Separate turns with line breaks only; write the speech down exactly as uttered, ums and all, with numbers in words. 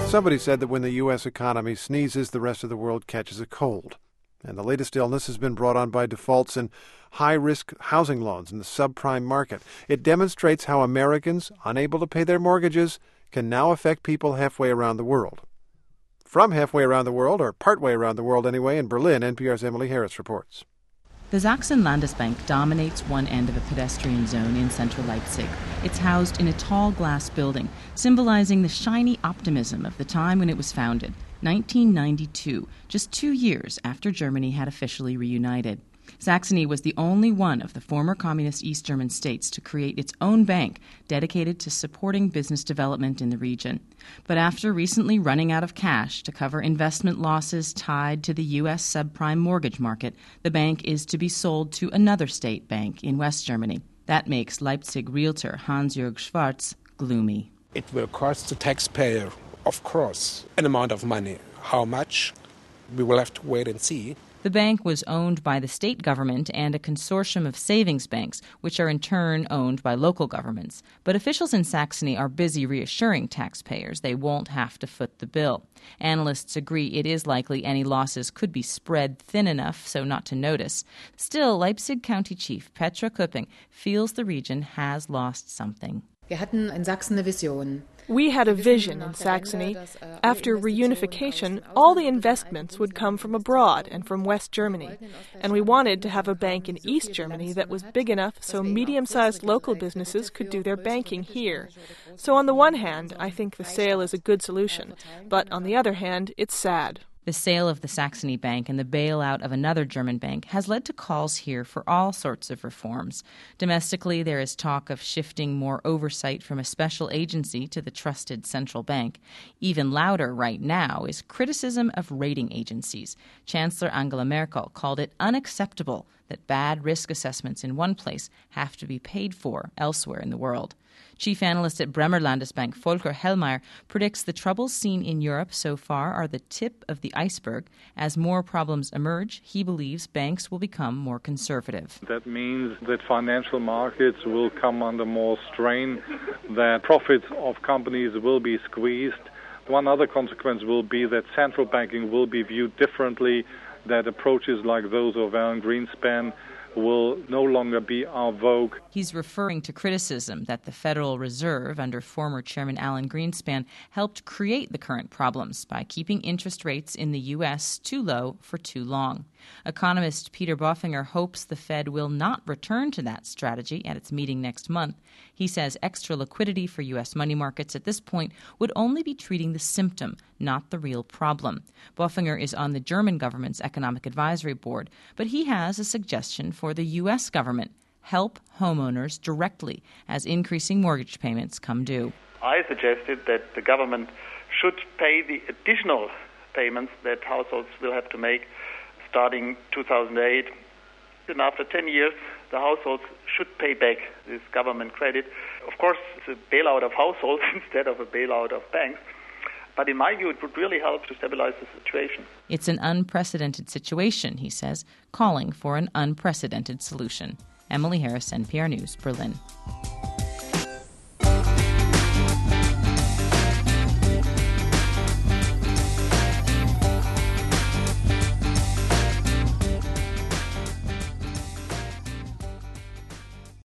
Somebody said that when the U S economy sneezes, the rest of the world catches a cold. And the latest illness has been brought on by defaults in high-risk housing loans in the subprime market. It demonstrates how Americans, unable to pay their mortgages, can now affect people halfway around the world. From halfway around the world, or partway around the world anyway, in Berlin, N P R's Emily Harris reports.
The Sachsen Landesbank dominates one end of a pedestrian zone in central Leipzig. It's housed in a tall glass building, symbolizing the shiny optimism of the time when it was founded, nineteen ninety-two, just two years after Germany had officially reunited. Saxony was the only one of the former communist East German states to create its own bank dedicated to supporting business development in the region. But after recently running out of cash to cover investment losses tied to the U S subprime mortgage market, the bank is to be sold to another state bank in West Germany. That makes Leipzig realtor Hans-Jörg Schwarz gloomy.
It will cost the taxpayer, of course, an amount of money. How much? We will have to wait and see.
The bank was owned by the state government and a consortium of savings banks, which are in turn owned by local governments. But officials in Saxony are busy reassuring taxpayers they won't have to foot the bill. Analysts agree it is likely any losses could be spread thin enough so not to notice. Still, Leipzig County Chief Petra Köpping feels the region has lost something.
Wir hatten in Sachsen eine Vision.
We had a vision in Saxony. After reunification, all the investments would come from abroad and from West Germany. And we wanted to have a bank in East Germany that was big enough so medium-sized local businesses could do their banking here. So on the one hand, I think the sale is a good solution. But on the other hand, it's sad.
The sale of the Saxony Bank and the bailout of another German bank has led to calls here for all sorts of reforms. Domestically, there is talk of shifting more oversight from a special agency to the trusted central bank. Even louder right now is criticism of rating agencies. Chancellor Angela Merkel called it unacceptable that bad risk assessments in one place have to be paid for elsewhere in the world. Chief analyst at Bremer Landesbank, Volker Hellmeier, predicts the troubles seen in Europe so far are the tip of the iceberg. As more problems emerge, he believes banks will become more conservative.
That means that financial markets will come under more strain, that profits of companies will be squeezed. One other consequence will be that central banking will be viewed differently, that approaches like those of Alan Greenspan will no longer be en vogue.
He's referring to criticism that the Federal Reserve, under former Chairman Alan Greenspan, helped create the current problems by keeping interest rates in the U S too low for too long. Economist Peter Bofinger hopes the Fed will not return to that strategy at its meeting next month. He says extra liquidity for U S money markets at this point would only be treating the symptom, not the real problem. Bofinger is on the German government's Economic Advisory Board, but he has a suggestion for the U S government: help homeowners directly as increasing mortgage payments come due.
I suggested that the government should pay the additional payments that households will have to make starting two thousand eight. And after ten years, the households should pay back this government credit. Of course, it's a bailout of households instead of a bailout of banks. But in my view, it would really help to stabilize the situation.
It's an unprecedented situation, he says, calling for an unprecedented solution. Emily Harris, N P R News, Berlin.